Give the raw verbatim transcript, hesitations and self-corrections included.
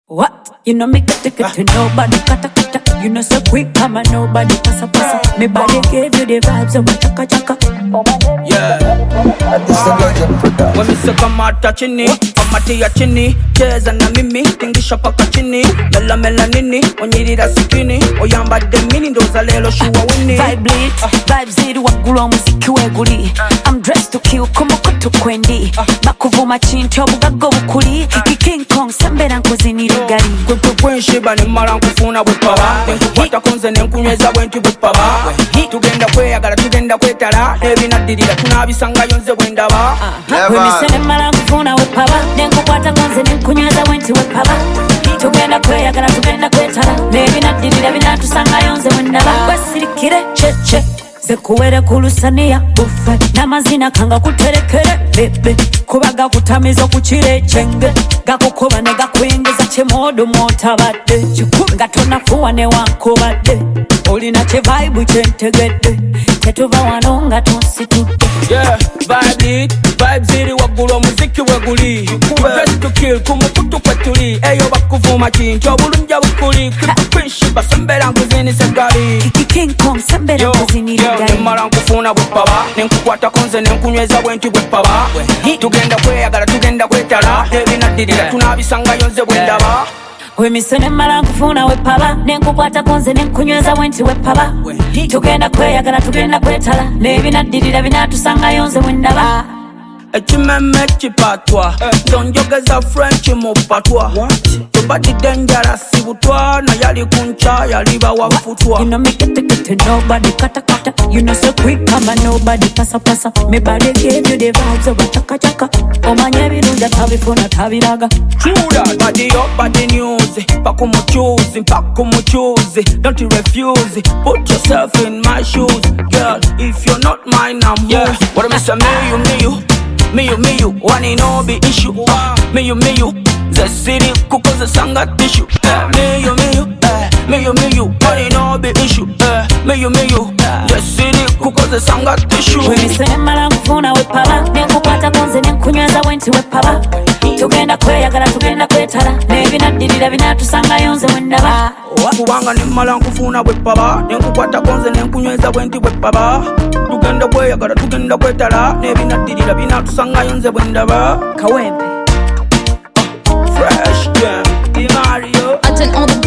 What? You know me get to get to nobody kata kata. You know so quick, I'm a nobody passa passa. Me body gave you the vibes of a chaka chaka. Yeah. When me say come out touching it, come out ya chini, cheza na mimi, tingisha paka chini, mela mela nini, onyirira sikini, oyamba de mini ndoza lelo shuwa wini. Vibe lit, vibe ziri wagulu muziki weguli. I'm dressed to kill, kumoko tukwendi. Bakuvuma chinto bugago bukuli. King Kong sambera nkozi nirigari. Kwe kwe kwe shiba ni mara nkufuna bwepaba. Nenkukwata konze nenkunyweza bwentu bwepaba. Tugenda kweyagala tugenda kwetala. Ebinadirira tunabisanga yonze bwendaba. Wemisene mara nkufuna wepaba. Nenkukwata konze nenkunyweza bwentu bwepaba. Tugenda kweyagala tugenda kwetala. Ebinadirira binatusanga yonze bwendaba. Wesirikire cheche zekuwere kulusania bufe namazina kanga kuterekere bebe kubaga kutamizo kuchire chenge gakukoba ne gakwengeza chemodo motabadde chikunga tonafuwa ne wankobadde olina che vibe chentegedde tetuva wanonga tonsitudde. Yeah, vibe lit, vibe ziri wagulu muziki weguli. Best to kill kumukutu kwetuli. Eyo bakuvuma chincho bulunja bukuli. Kikushiba sembera nkuzini segari. King Kong sembera nkuzini rigari. Yo, mara nkufuna bwepaba. Nenkukwata konze nenkunyweza bwentu bwepaba. Tugenda kweyagala tugenda kwetala. Ebinadirira tunabisanga yonze bwendaba. Wemisene mara nkufuna wepaba. Nenkukwata konze nenkunyweza bwentu bwepaba. Tugenda kweyagala tugenda kwetala. Nebinadirira binatusanga yonze bwendaba. Echimeme chipatwa Donjogeza French mupatwa Tubadi dangerous sibutwa Na yali kuncha yaliba wafutwa. You know me get to get to nobody kata kata. You know so quick I'm a nobody passa passa. Me body gave you the vibes of a chaka chaka. Omanye birunja tabifuna tabiraga. True that. Body up body news Pakumu choose Pakumu choose Don't you refuse Put yourself in my shoes. Girl, if you're not mine I'm yeah. Yours. What am I say me you me you Me you, me you, one in no be issue. Me you, me you, the city kukoze sanga tissue. Me you, me you, me you, me you, one in no be issue. Me you, me you, the city kukoze sanga tissue. Wemisene mara nkufuna wepaba. Nenkukwata konze nenkunyweza bwentu wepaba. Tugenda kweyagala tugenda kwetala. Nebinadirira binatusanga yonze bwendaba. Kubanga ne mara nkufuna bwepaba. Nenkukwata konze nenkunyweza bwentu bwepaba. Tugenda kweyagala tugenda kwetala. Nebinadirira binatusanga yonze bwendaba. Kawempe Fresh jam, Di Mario. I turn on the